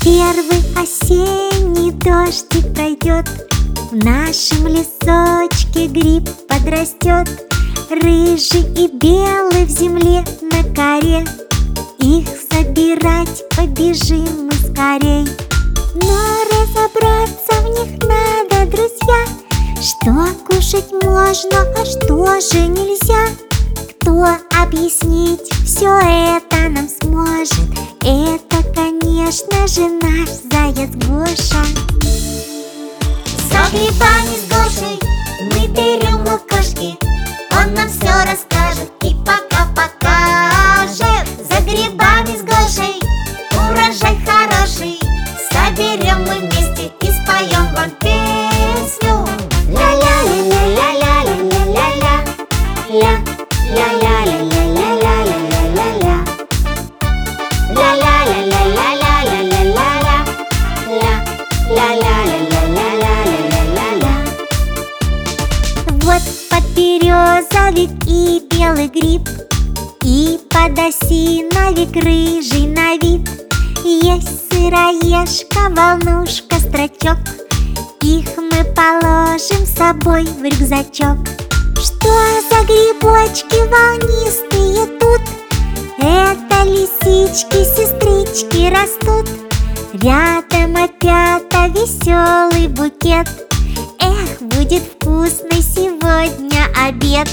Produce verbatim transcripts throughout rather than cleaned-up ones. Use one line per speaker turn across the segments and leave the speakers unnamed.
Первый осенний дождик пройдет, в нашем лесочке гриб подрастет. Рыжий и белый в земле на коре, их собирать побежим мы скорей. Но разобраться в них надо, друзья, что кушать можно, а что же нельзя. Кто объяснить все это нам сможет? Это, конечно же, наш заяц Гоша. За грибами с Гошей мы берем лукошки, он нам все расскажет и пока покажет. За грибами с Гошей урожай хороший, соберем мы вместе и споем вам песню. Ля-ля-ля-ля-ля-ля-ля-ля-ля, ля. Ля-ля-ля-ля-ля-ля-ля-ля-ля, ля-ля-ля-ля-ля-ля-ля-ля-ля, ля-ля-ля-ля-ля-ля-ля-ля-ля. Вот подберезовик и белый гриб, и подосиновик рыжий на вид. Есть сыроежка, волнушка, строчок, их мы положим с собой в рюкзачок. Что за грибочки волнистые тут? Это лисички, сестрички растут. Рядом опята веселый букет. Эх, будет вкусный сегодня обед.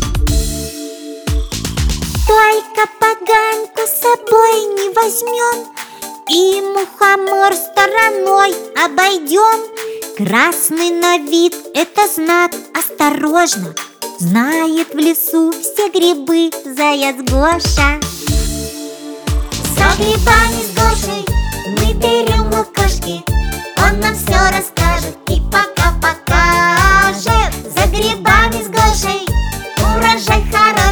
Только поганку с собой не возьмем, и мухомор стороной обойдем. Красный на вид — это знак «Осторожно!» Знает в лесу все грибы заяц Гоша. За грибами с Гошей мы берем лукошки, он нам все расскажет и пока покажет. За грибами с Гошей урожай хороший,